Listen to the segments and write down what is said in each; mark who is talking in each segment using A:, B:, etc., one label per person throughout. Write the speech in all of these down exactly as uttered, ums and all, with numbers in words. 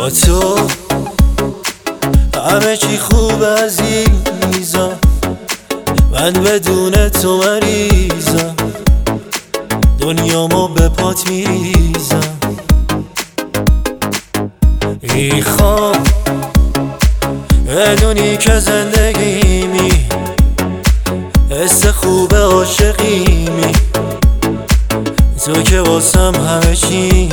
A: با تو همه چی خوب عزیزم، من بدون تو مریضم، دنیامو به پات میریزم. میخوام بدونی که زندگیمی حس خوب عاشقیمی، تو که واسم همه چی.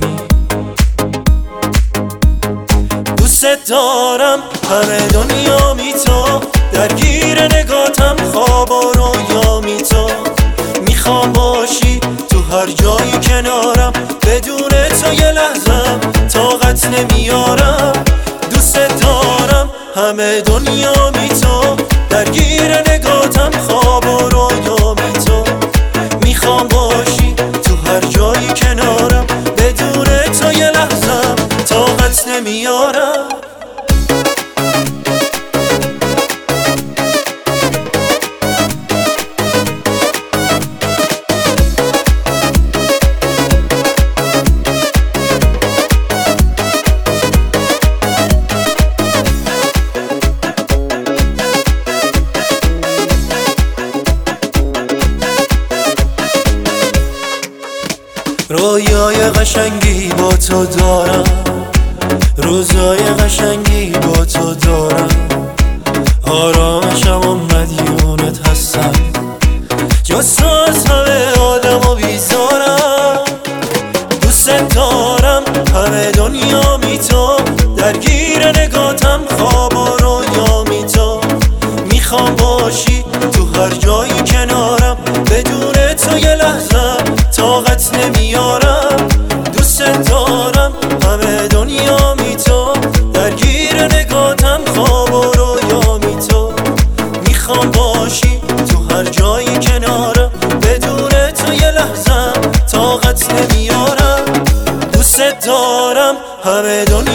A: دوست دارم همه دنیامی تو، درگیر نگاتم خوابا رویامی تو. میخوام باشی تو هر جایی کنارم، بدون تو یه لحظم طاقت نمیارم. دوست دارم همه دنیامی تو، درگیر نگاتم خوابا رویامی تو. میخوام باشی تو هر جایی کنارم، بدون تو یه لحظم طاقت نمیارم. رویای قشنگی با تو دارم، روزای قشنگی با تو دارم، آرامشم و مدیونت هستم، جز تو از همه آدمو بیزارم. دوست دارم همه دنیامی تو، درگیر نگاتم خواب و رویامی تو. میخوام باشی تو هر جایی کنارم، بدون تو یه لحظم طاقت نمیارم. دوست دارم همه دنیامی تو، درگیر نگاتم خواب و رویامی تو. میخوام باشی تو هر جایی کنارم، بدون تو یه لحظم طاقت نمیارم. دوست دارم همه دنیا